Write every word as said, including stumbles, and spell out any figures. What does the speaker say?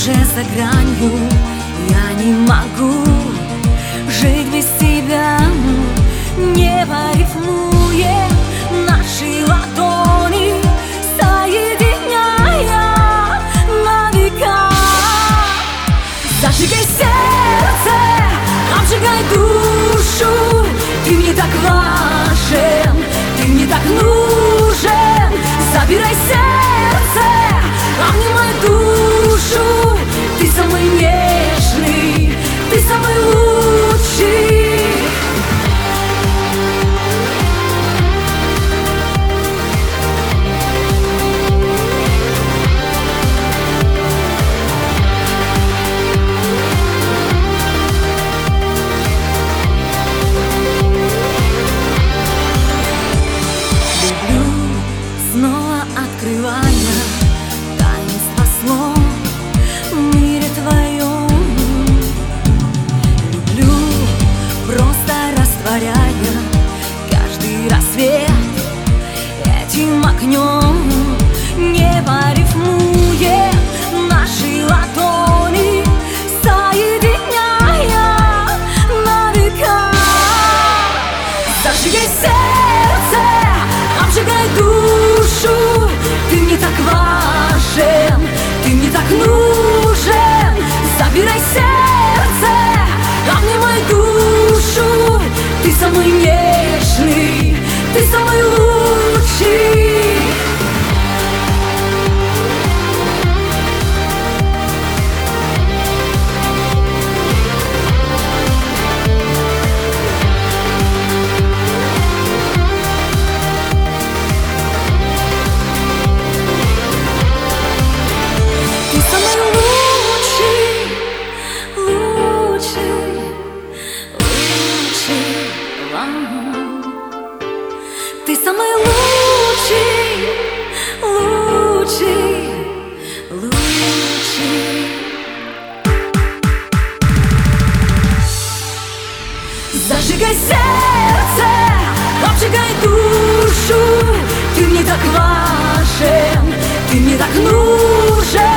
уже за гранью. Я не могу жить без тебя. Небо рифмует наши ладони, соединяя на века. Зажигай сердце, обжигай душу. Ты мне так важен, ты мне так нужен. Забирай сердце, обнимай душу. Ты самый нежный, ты самый лучший. Снова открывая таинство снов в мире твоем. Люблю, просто растворяя каждый рассвет этим огнем. Небо рифмует наши ладони, соединяя на века. Зажигай сердце, обжигай душу. Ты мне так важен, ты мне так нужен. Забирай сердце, обнимай душу. Ты самый нежный, ты самый лучший. Ты самый лучший, лучший, лучший. Зажигай сердце, обжигай душу. Ты мне так важен, ты мне так нужен.